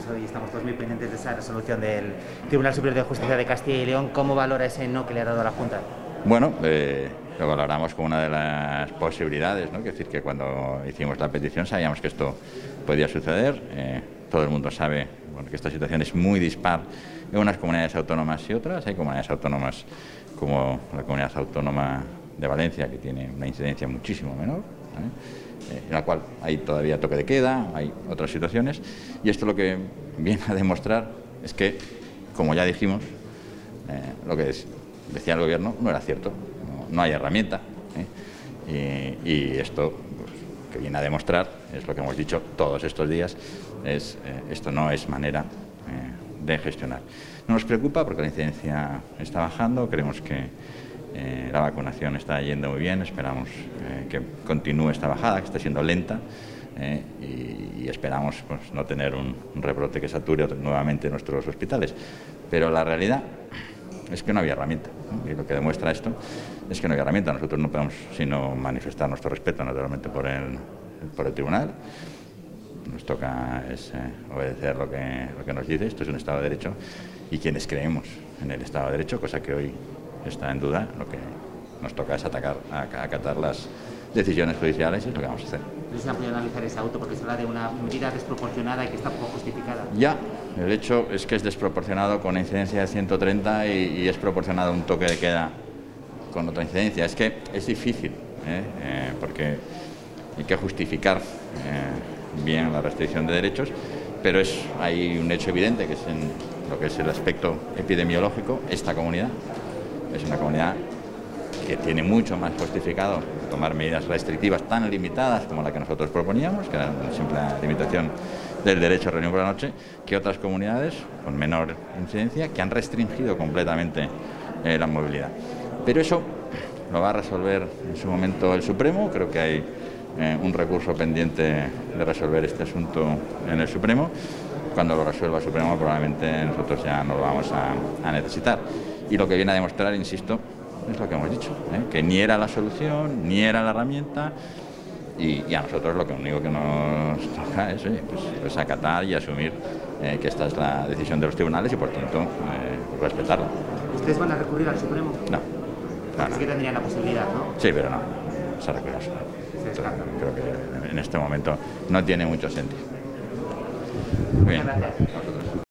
elecciones. Hoy estamos todos muy pendientes de esa resolución del Tribunal Superior de Justicia de Castilla y León. ¿Cómo valora ese no que le ha dado a la Junta? Bueno, lo valoramos como una de las posibilidades, ¿no? Es decir, que cuando hicimos la petición sabíamos que esto podía suceder. Todo el mundo sabe que esta situación es muy dispar en unas comunidades autónomas y otras. Hay comunidades autónomas como la Comunidad Autónoma de Valencia, que tiene una incidencia muchísimo menor, en la cual hay todavía toque de queda, hay otras situaciones, y esto lo que viene a demostrar es que, como ya dijimos, lo que decía el Gobierno no era cierto, no hay herramienta, y esto pues, que viene a demostrar es lo que hemos dicho todos estos días, esto no es manera de gestionar. No nos preocupa porque la incidencia está bajando, creemos que la vacunación está yendo muy bien, esperamos que continúe esta bajada, que está siendo lenta, y esperamos pues, no tener un rebrote que sature nuevamente nuestros hospitales. Pero la realidad es que no había herramienta, ¿no? Y lo que demuestra esto es que no había herramienta. Nosotros no podemos sino manifestar nuestro respeto naturalmente por el tribunal. Nos toca obedecer lo que nos dice. Esto es un Estado de Derecho y quienes creemos en el Estado de Derecho, cosa que hoy está en duda, lo que nos toca es acatar las decisiones judiciales, y es lo que vamos a hacer. ¿No se ha podido analizar ese auto porque se habla de una medida desproporcionada y que está poco justificada? Ya, el hecho es que es desproporcionado con incidencia de 130 y es proporcionado un toque de queda con otra incidencia. Es que es difícil, porque hay que justificar bien la restricción de derechos, pero hay un hecho evidente que es en lo que es el aspecto epidemiológico. Esta comunidad es una comunidad que tiene mucho más justificado tomar medidas restrictivas tan limitadas como la que nosotros proponíamos, que era una simple limitación del derecho a reunión por la noche, que otras comunidades con menor incidencia que han restringido completamente la movilidad. Pero eso lo va a resolver en su momento el Supremo. Creo que hay un recurso pendiente de resolver este asunto en el Supremo. Cuando lo resuelva el Supremo probablemente nosotros ya no lo vamos a necesitar. Y lo que viene a demostrar, insisto, es lo que hemos dicho, que ni era la solución, ni era la herramienta, y a nosotros lo único que nos toca es pues acatar y asumir que esta es la decisión de los tribunales y por tanto respetarla. ¿Ustedes van a recurrir al Supremo? No. Es que tendrían la posibilidad, ¿no? Sí, pero no se recurre al Supremo. Creo que en este momento no tiene mucho sentido. Muy bien. Muchas gracias.